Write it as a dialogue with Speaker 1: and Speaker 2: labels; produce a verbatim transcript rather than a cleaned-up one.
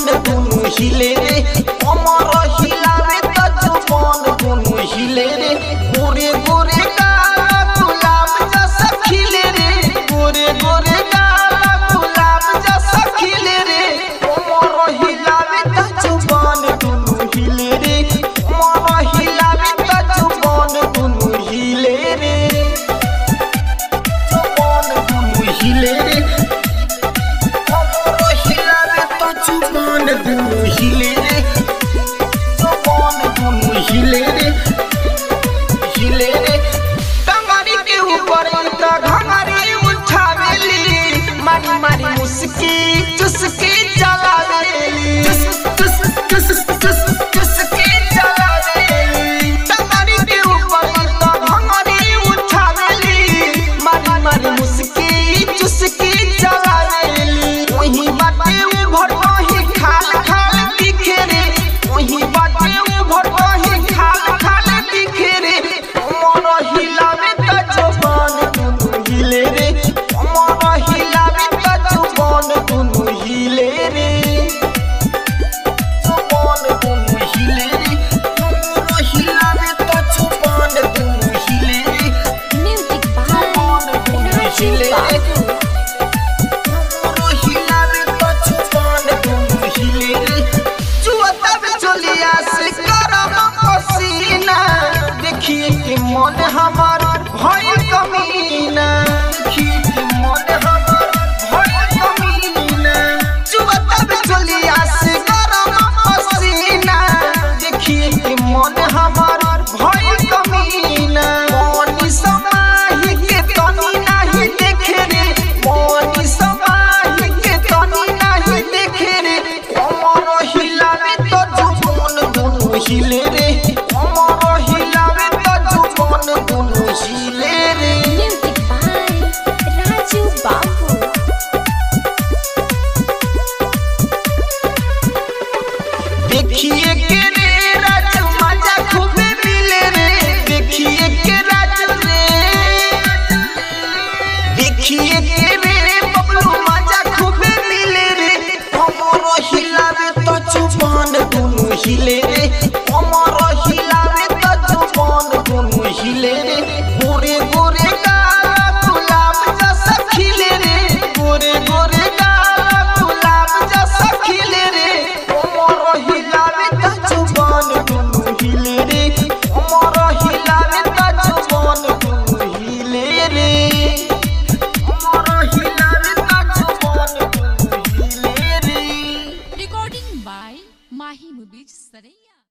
Speaker 1: जुबान दुनु हिले रे कमर हिलावे त जुबान दुनु हिले रे गोरे गोरे गाल गुलाब जैसा खिले रे गोरे गोरे गाल गुलाब जैसा खिले रे कमर हिलावे त जुबान दुनु हिले रे कमर हिलावे त जुबान दुनु हिले रे जुबान दुनु हिले रे जुबान दुनु हिले रे जुबान दुनु हिले रे हिले रे टंगरी के ऊपर त घंगरी उठावेली मारी मारी मुस्की चुस्की चलावेली चुस चुस चुस चुस्की चलावेली टंगरी के ऊपर त घंगरी उठावेली मारी मारी मुस्की चुस्की चलावेली वही बाटे भर खाल खाल दिखे रे वही बाटे भर खाल खाल दिखे रे कमर हिलावे त जुबान दुनु हिले रे कमर हिलावे त जुबान दुनु हिले रे जुबान दुनु हिले रे कमर हिलावे त जुबान दुनु हिले रे
Speaker 2: म्यूजिक बाय राजू बाबू
Speaker 1: देखिए कि मन हमार भइल कमीना देखिए कि मन हमार भइल कमीना जुबता चलिया से गरम पसीना देखिए कि मन हमार भइल कमीना मोनी समाही के तनी नहीं देखे रे मोनी समाही के तनी नहीं देखे रे कमर हिलावे तो जुबान दुनु हिले रे कमर हिलावे दुनु हिले रे
Speaker 2: म्यूजिक बाय राजू बाबू
Speaker 1: देखिए के रे राजू मजा खूबे मिले रे देखिए के राजू रे देखिए के रे बबलू मजा खूबे मिले रे कमर हिलावे तो जुबान दुनु हिले रे कमर हिलावे तो जुबान दुनु हिले रे गोरे गोरे गाल गुलाब जैसा खिले रे गोरे गोरे गाल गुलाब जैसा खिले रे कमर हिलावे त जुबान दुनु हिले रे कमर हिलावे त जुबान दुनु हिले रे।